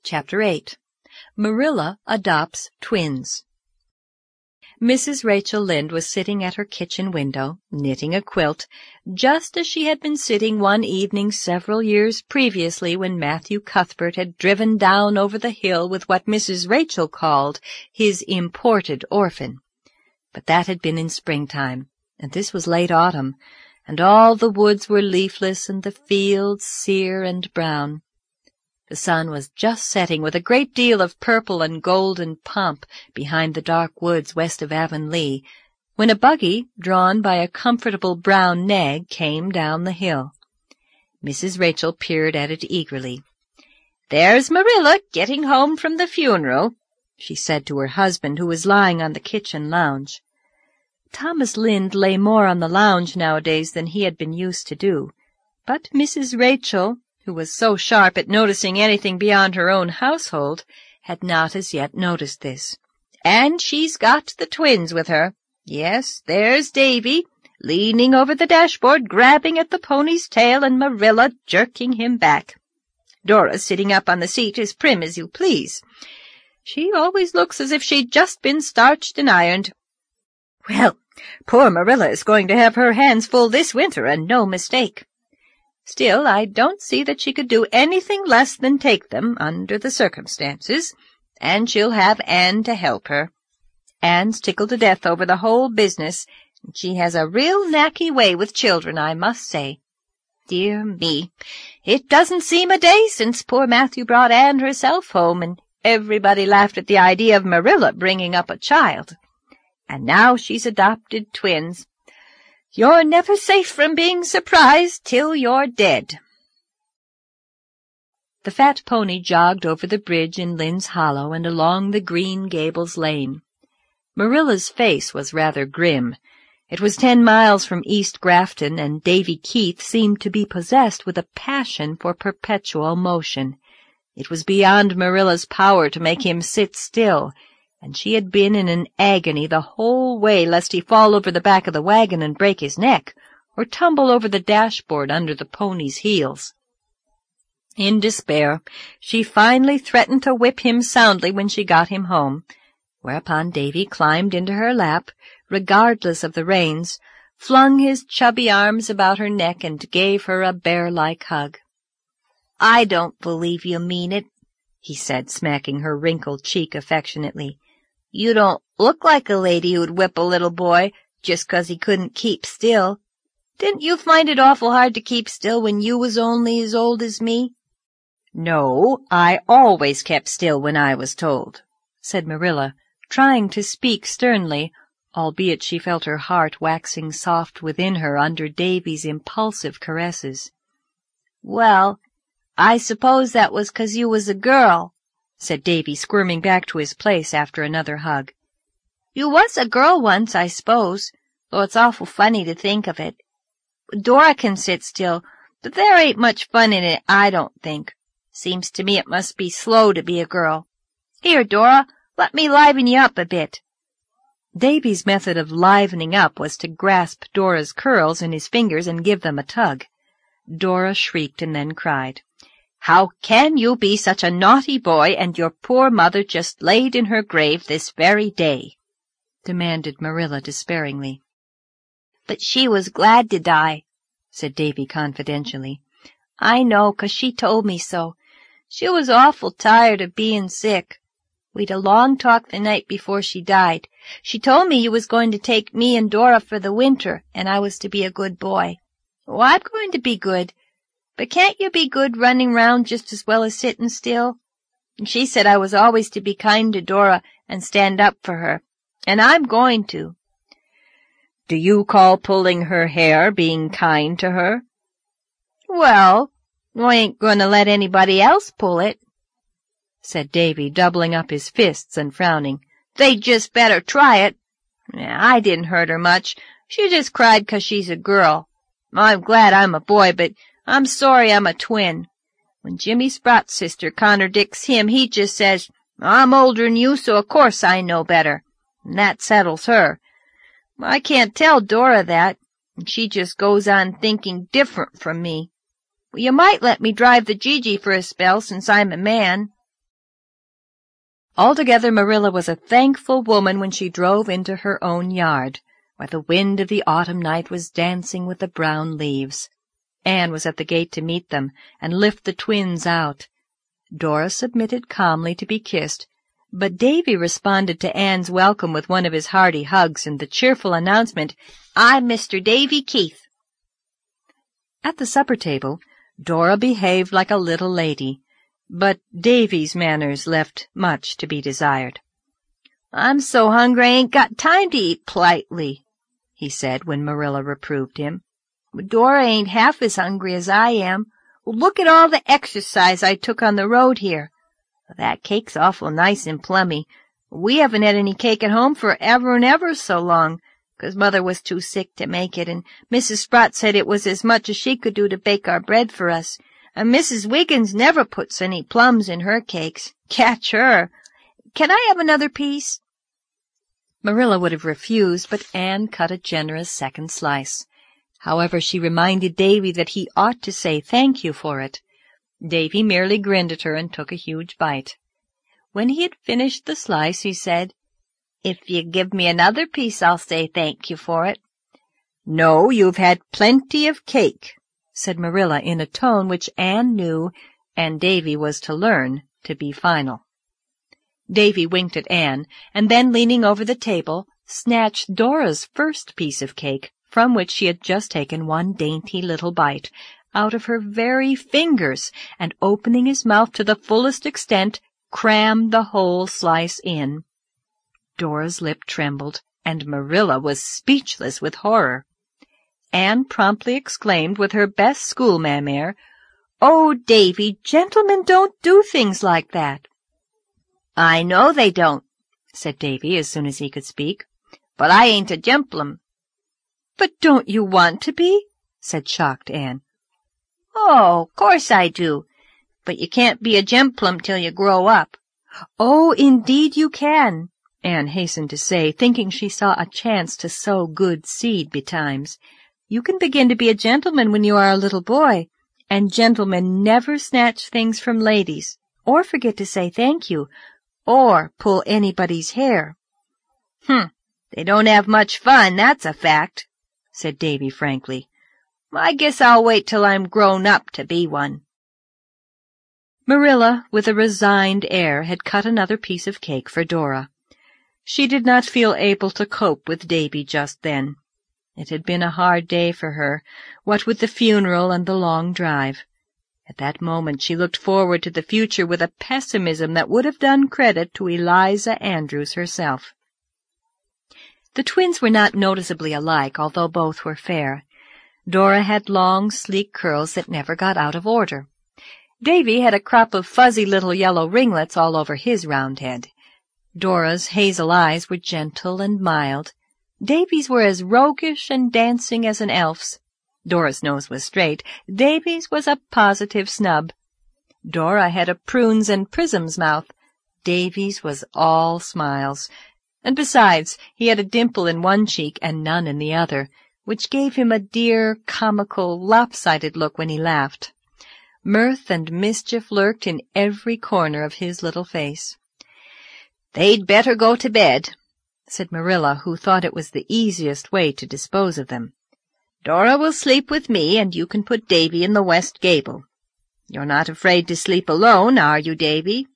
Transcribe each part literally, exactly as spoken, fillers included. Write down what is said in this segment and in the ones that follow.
Chapter eight. Marilla Adopts Twins. Missus Rachel Lynde was sitting at her kitchen window, knitting a quilt, just as she had been sitting one evening several years previously when Matthew Cuthbert had driven down over the hill with what Missus Rachel called his imported orphan. But that had been in springtime, and this was late autumn, and all the woods were leafless and the fields sere and brown. The sun was just setting with a great deal of purple and golden pomp behind the dark woods west of Avonlea, when a buggy, drawn by a comfortable brown nag, came down the hill. Missus Rachel peered at it eagerly. "There's Marilla getting home from the funeral," she said to her husband, who was lying on the kitchen lounge. Thomas Lynde lay more on the lounge nowadays than he had been used to do, but Missus Rachel, who was so sharp at noticing anything beyond her own household, had not as yet noticed this. "And she's got the twins with her. Yes, there's Davy, leaning over the dashboard, grabbing at the pony's tail, and Marilla jerking him back. Dora, sitting up on the seat, as prim as you please. She always looks as if she'd just been starched and ironed. Well, poor Marilla is going to have her hands full this winter, and no mistake. Still, I don't see that she could do anything less than take them, under the circumstances, and she'll have Anne to help her. Anne's tickled to death over the whole business, and she has a real knacky way with children, I must say. Dear me, it doesn't seem a day since poor Matthew brought Anne herself home, and everybody laughed at the idea of Marilla bringing up a child. And now she's adopted twins. You're never safe from being surprised till you're dead." The fat pony jogged over the bridge in Lynn's Hollow and along the Green Gables lane. Marilla's face was rather grim. It was ten miles from East Grafton, and Davy Keith seemed to be possessed with a passion for perpetual motion. It was beyond Marilla's power to make him sit still, and she had been in an agony the whole way lest he fall over the back of the wagon and break his neck, or tumble over the dashboard under the pony's heels. In despair, she finally threatened to whip him soundly when she got him home, whereupon Davy climbed into her lap, regardless of the reins, flung his chubby arms about her neck, and gave her a bear-like hug. "I don't believe you mean it," he said, smacking her wrinkled cheek affectionately. "You don't look like a lady who'd whip a little boy just 'cause he couldn't keep still. Didn't you find it awful hard to keep still when you was only as old as me?" "No, I always kept still when I was told," said Marilla, trying to speak sternly, albeit she felt her heart waxing soft within her under Davy's impulsive caresses. "Well, I suppose that was 'cause you was a girl," said Davy, squirming back to his place after another hug. "You was a girl once, I suppose, though it's awful funny to think of it. Dora can sit still, but there ain't much fun in it, I don't think. Seems to me it must be slow to be a girl. Here, Dora, let me liven you up a bit." Davy's method of livening up was to grasp Dora's curls in his fingers and give them a tug. Dora shrieked and then cried. "How can you be such a naughty boy, and your poor mother just laid in her grave this very day?" demanded Marilla despairingly. "But she was glad to die," said Davy confidentially. "I know, 'cause she told me so. She was awful tired of being sick. We'd a long talk the night before she died. She told me you was going to take me and Dora for the winter, and I was to be a good boy. Oh, I'm going to be good. But can't you be good running round just as well as sitting still? And she said I was always to be kind to Dora and stand up for her, and I'm going to." "Do you call pulling her hair being kind to her?" "Well, I ain't going to let anybody else pull it," said Davy, doubling up his fists and frowning. "They'd just better try it. I didn't hurt her much. She just cried 'cause she's a girl. I'm glad I'm a boy, but I'm sorry I'm a twin. When Jimmy Sprott's sister contradicts him, he just says, 'I'm older'n you, so of course I know better,' and that settles her. I can't tell Dora that, and she just goes on thinking different from me. You might let me drive the Gigi for a spell, since I'm a man." Altogether, Marilla was a thankful woman when she drove into her own yard, where the wind of the autumn night was dancing with the brown leaves. Anne was at the gate to meet them and lift the twins out. Dora submitted calmly to be kissed, but Davy responded to Anne's welcome with one of his hearty hugs and the cheerful announcement, "I'm Mister Davy Keith." At the supper table, Dora behaved like a little lady, but Davy's manners left much to be desired. "I'm so hungry I ain't got time to eat politely," he said when Marilla reproved him. "Dora ain't half as hungry as I am. Look at all the exercise I took on the road here. That cake's awful nice and plummy. We haven't had any cake at home for ever and ever so long, 'cause Mother was too sick to make it, and Missus Sprott said it was as much as she could do to bake our bread for us. And Missus Wiggins never puts any plums in her cakes. Catch her! Can I have another piece?" Marilla would have refused, but Anne cut a generous second slice. However, she reminded Davy that he ought to say thank you for it. Davy merely grinned at her and took a huge bite. When he had finished the slice, he said, "If you give me another piece, I'll say thank you for it." "No, you've had plenty of cake," said Marilla in a tone which Anne knew and Davy was to learn to be final. Davy winked at Anne, and then, leaning over the table, snatched Dora's first piece of cake, from which she had just taken one dainty little bite, out of her very fingers, and opening his mouth to the fullest extent, crammed the whole slice in. Dora's lip trembled, and Marilla was speechless with horror. Anne promptly exclaimed with her best schoolma'am air, "Oh, Davy, gentlemen don't do things like that." "I know they don't," said Davy as soon as he could speak, "but I ain't a gemplum." "But don't you want to be?" said shocked Anne. "Oh, course I do, but you can't be a gemplum till you grow up." "Oh, indeed you can," Anne hastened to say, thinking she saw a chance to sow good seed betimes. "You can begin to be a gentleman when you are a little boy, and gentlemen never snatch things from ladies, or forget to say thank you, or pull anybody's hair." "Hm, they don't have much fun, that's a fact," said Davy frankly. "I guess I'll wait till I'm grown up to be one." Marilla, with a resigned air, had cut another piece of cake for Dora. She did not feel able to cope with Davy just then. It had been a hard day for her, what with the funeral and the long drive. At that moment she looked forward to the future with a pessimism that would have done credit to Eliza Andrews herself. The twins were not noticeably alike, although both were fair. Dora had long, sleek curls that never got out of order. Davy had a crop of fuzzy little yellow ringlets all over his round head. Dora's hazel eyes were gentle and mild. Davy's were as roguish and dancing as an elf's. Dora's nose was straight. Davy's was a positive snub. Dora had a prunes and prisms mouth. Davy's was all smiles. And besides, he had a dimple in one cheek and none in the other, which gave him a dear, comical, lopsided look when he laughed. Mirth and mischief lurked in every corner of his little face. "They'd better go to bed," said Marilla, who thought it was the easiest way to dispose of them. "Dora will sleep with me, and you can put Davy in the west gable. You're not afraid to sleep alone, are you, Davy?"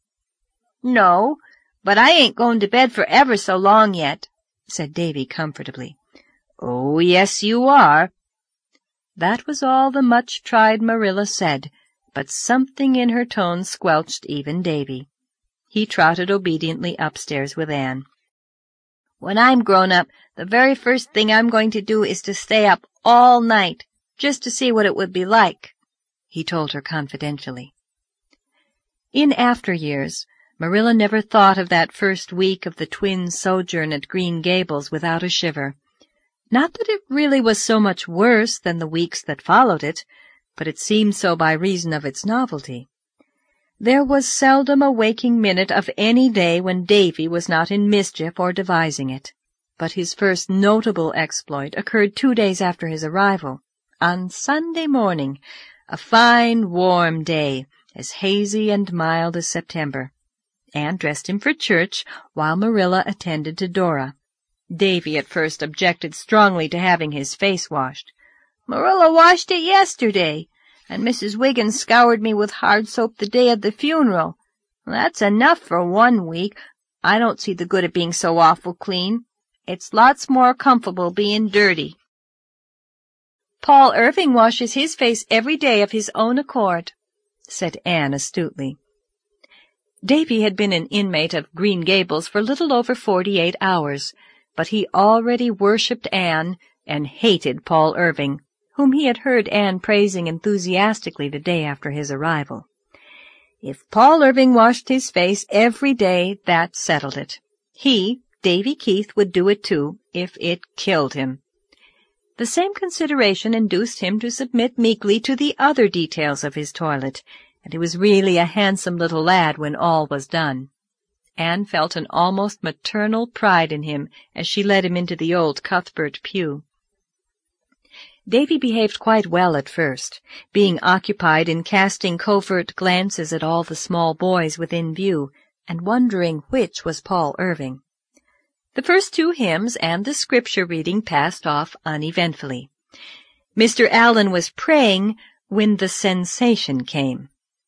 "No, but I ain't going to bed for ever so long yet," said Davy comfortably. "Oh, yes, you are." That was all the much-tried Marilla said, but something in her tone squelched even Davy. He trotted obediently upstairs with Anne. "When I'm grown up, the very first thing I'm going to do is to stay up all night, just to see what it would be like," he told her confidentially. In after years, Marilla never thought of that first week of the twins' sojourn at Green Gables without a shiver. Not that it really was so much worse than the weeks that followed it, but it seemed so by reason of its novelty. There was seldom a waking minute of any day when Davy was not in mischief or devising it, but his first notable exploit occurred two days after his arrival, on Sunday morning, a fine, warm day, as hazy and mild as September. Anne dressed him for church, while Marilla attended to Dora. Davy at first objected strongly to having his face washed. "Marilla washed it yesterday, and Missus Wiggins scoured me with hard soap the day of the funeral. That's enough for one week. I don't see the good of being so awful clean. It's lots more comfortable being dirty." "Paul Irving washes his face every day of his own accord," said Anne astutely. Davy had been an inmate of Green Gables for little over forty-eight hours, but he already worshipped Anne and hated Paul Irving, whom he had heard Anne praising enthusiastically the day after his arrival. If Paul Irving washed his face every day, that settled it. He, Davy Keith, would do it too, if it killed him. The same consideration induced him to submit meekly to the other details of his toilet, and he was really a handsome little lad when all was done. Anne felt an almost maternal pride in him as she led him into the old Cuthbert pew. Davy behaved quite well at first, being occupied in casting covert glances at all the small boys within view, and wondering which was Paul Irving. The first two hymns and the scripture reading passed off uneventfully. Mister Allen was praying when the sensation came.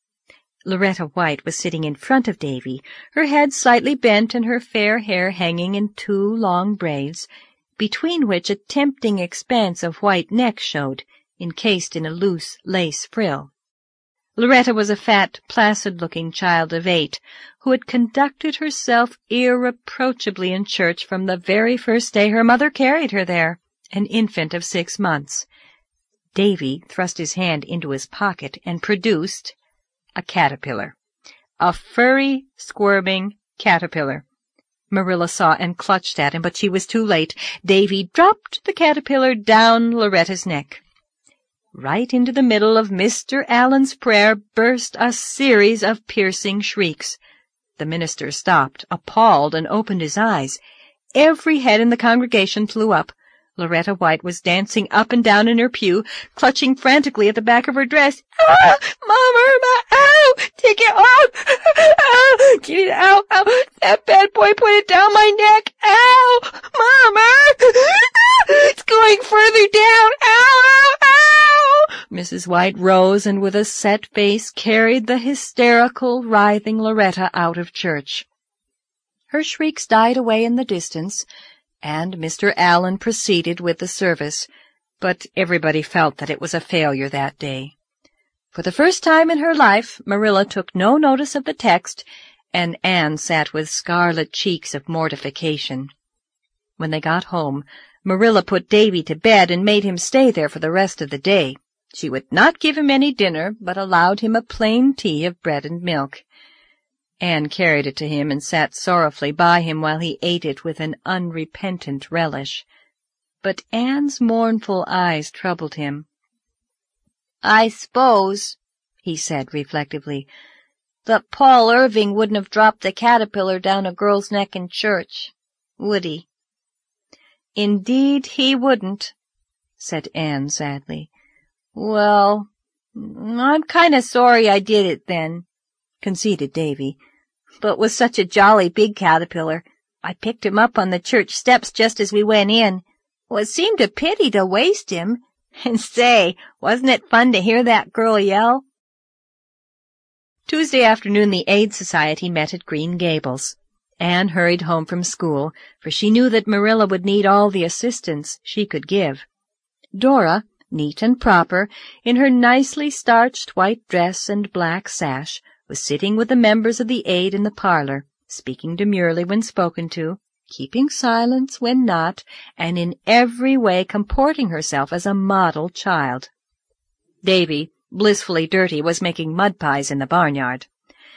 Loretta White was sitting in front of Davy, her head slightly bent and her fair hair hanging in two long braids, between which a tempting expanse of white neck showed, encased in a loose lace frill. Loretta was a fat, placid-looking child of eight, who had conducted herself irreproachably in church from the very first day her mother carried her there, an infant of six months. Davy thrust his hand into his pocket and produced a caterpillar, a furry, squirming caterpillar. Marilla saw and clutched at him, but she was too late. Davy dropped the caterpillar down Loretta's neck. Right into the middle of Mister Allen's prayer burst a series of piercing shrieks. The minister stopped, appalled, and opened his eyes. Every head in the congregation flew up. Loretta White was dancing up and down in her pew, clutching frantically at the back of her dress. "Ah, Mama, my, ow, take it off, ow, get it out, ow, that bad boy put it down my neck, ow, Mama, it's going further down, ow, ow, ow." Missus White rose and with a set face carried the hysterical, writhing Loretta out of church. Her shrieks died away in the distance, and Mister Allen proceeded with the service, but everybody felt that it was a failure that day. For the first time in her life, Marilla took no notice of the text, and Anne sat with scarlet cheeks of mortification. When they got home, Marilla put Davy to bed and made him stay there for the rest of the day. She would not give him any dinner, but allowed him a plain tea of bread and milk. Anne carried it to him and sat sorrowfully by him while he ate it with an unrepentant relish. But Anne's mournful eyes troubled him. "I s'pose," he said reflectively, "that Paul Irving wouldn't have dropped the caterpillar down a girl's neck in church, would he?" "Indeed he wouldn't," said Anne sadly. "Well, I'm kind of sorry I did it then," conceded Davy. "But was such a jolly big caterpillar. I picked him up on the church steps just as we went in. Well, it seemed a pity to waste him. And say, wasn't it fun to hear that girl yell?" Tuesday afternoon the Aid Society met at Green Gables. Anne hurried home from school, for she knew that Marilla would need all the assistance she could give. Dora, neat and proper, in her nicely starched white dress and black sash, was sitting with the members of the Aid in the parlor, speaking demurely when spoken to, keeping silence when not, and in every way comporting herself as a model child. Davy, blissfully dirty, was making mud pies in the barnyard.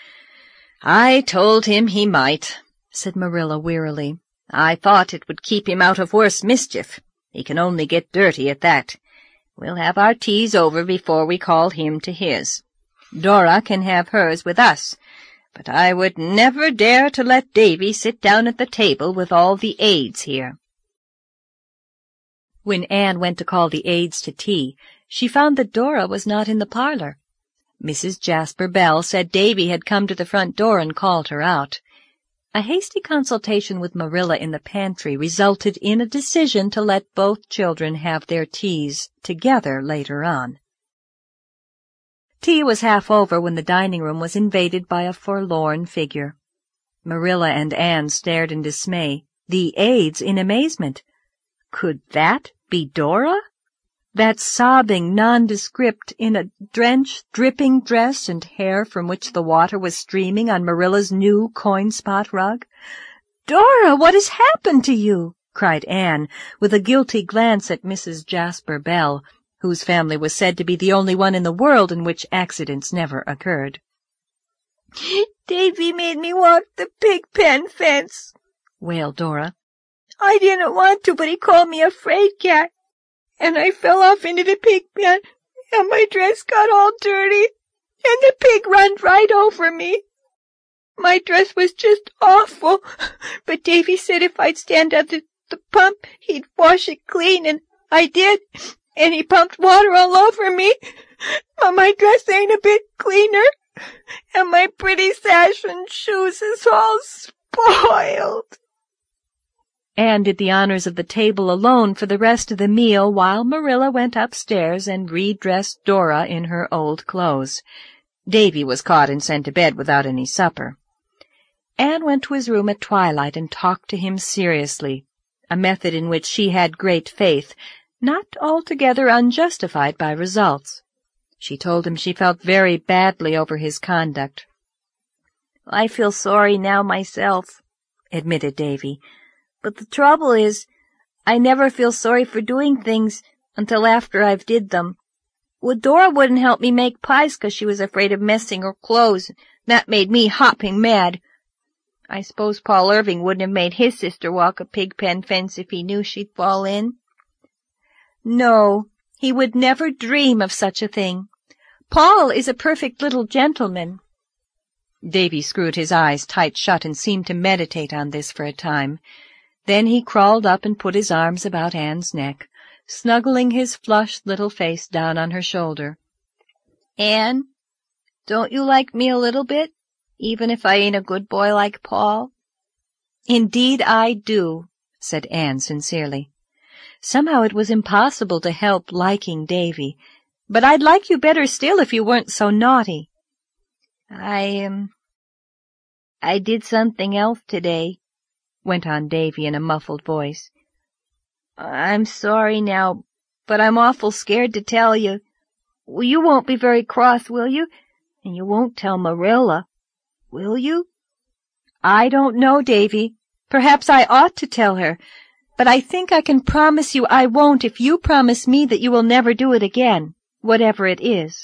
"I told him he might," said Marilla wearily. "I thought it would keep him out of worse mischief. He can only get dirty at that. We'll have our teas over before we call him to his. Dora can have hers with us, but I would never dare to let Davy sit down at the table with all the Aids here." When Anne went to call the Aids to tea, she found that Dora was not in the parlor. Missus Jasper Bell said Davy had come to the front door and called her out. A hasty consultation with Marilla in the pantry resulted in a decision to let both children have their teas together later on. Tea was half over when the dining room was invaded by a forlorn figure. Marilla and Anne stared in dismay, the aides in amazement. Could that be Dora? That sobbing nondescript in a drenched, dripping dress and hair from which the water was streaming on Marilla's new coin-spot rug? "Dora, what has happened to you?" cried Anne, with a guilty glance at Missus Jasper Bell, whose family was said to be the only one in the world in which accidents never occurred. "Davy made me walk the pig pen fence," wailed Dora. "I didn't want to, but he called me a fraid cat, and I fell off into the pig pen, and my dress got all dirty, and the pig run right over me. My dress was just awful, but Davy said if I'd stand at the, the pump, he'd wash it clean, and I did, and he pumped water all over me, but my dress ain't a bit cleaner, and my pretty sash and shoes is all spoiled." Anne did the honors of the table alone for the rest of the meal while Marilla went upstairs and redressed Dora in her old clothes. Davy was caught and sent to bed without any supper. Anne went to his room at twilight and talked to him seriously, a method in which she had great faith, not altogether unjustified by results. She told him she felt very badly over his conduct. "I feel sorry now myself," admitted Davy. "But the trouble is, I never feel sorry for doing things until after I've did them. Well, Dora wouldn't help me make pies 'cause she was afraid of messing her clothes. That made me hopping mad. I suppose Paul Irving wouldn't have made his sister walk a pig pen fence if he knew she'd fall in." "No, he would never dream of such a thing. Paul is a perfect little gentleman." Davy screwed his eyes tight shut and seemed to meditate on this for a time. Then he crawled up and put his arms about Anne's neck, snuggling his flushed little face down on her shoulder. "Anne, don't you like me a little bit, even if I ain't a good boy like Paul?" "Indeed I do," said Anne sincerely. Somehow it was impossible to help liking Davy, but I'd like you better still if you weren't so naughty. I, um, I did something else today," went on Davy in a muffled voice. "I'm sorry now, but I'm awful scared to tell you. Well, you won't be very cross, will you? And you won't tell Marilla, will you?" "I don't know, Davy. Perhaps I ought to tell her, but I think I can promise you I won't if you promise me that you will never do it again, whatever it is."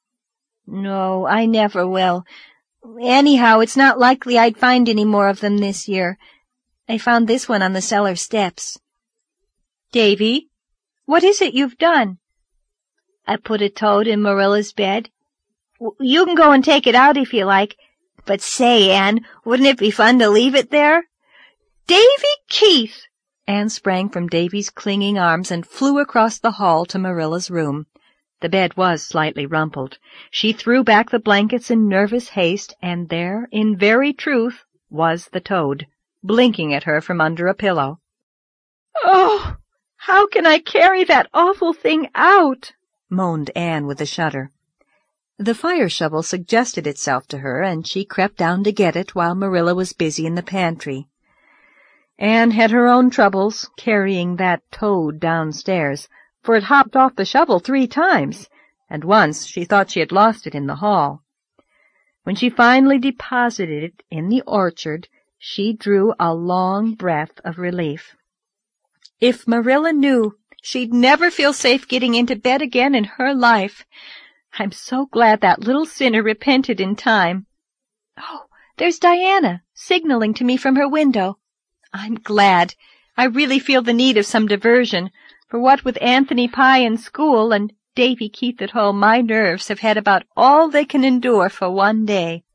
"No, I never will. Anyhow, it's not likely I'd find any more of them this year. I found this one on the cellar steps." "Davy, what is it you've done?" "I put a toad in Marilla's bed. You can go and take it out if you like. But say, Anne, wouldn't it be fun to leave it there?" "Davy Keith!" Anne sprang from Davy's clinging arms and flew across the hall to Marilla's room. The bed was slightly rumpled. She threw back the blankets in nervous haste, and there, in very truth, was the toad, blinking at her from under a pillow. "Oh, how can I carry that awful thing out?" moaned Anne with a shudder. The fire shovel suggested itself to her, and she crept down to get it while Marilla was busy in the pantry. Anne had her own troubles carrying that toad downstairs, for it hopped off the shovel three times, and once she thought she had lost it in the hall. When she finally deposited it in the orchard, she drew a long breath of relief. If Marilla knew, she'd never feel safe getting into bed again in her life. I'm so glad that little sinner repented in time. Oh, there's Diana, signaling to me from her window. I'm glad. I really feel the need of some diversion, for what with Anthony Pye in school and Davy Keith at home, my nerves have had about all they can endure for one day.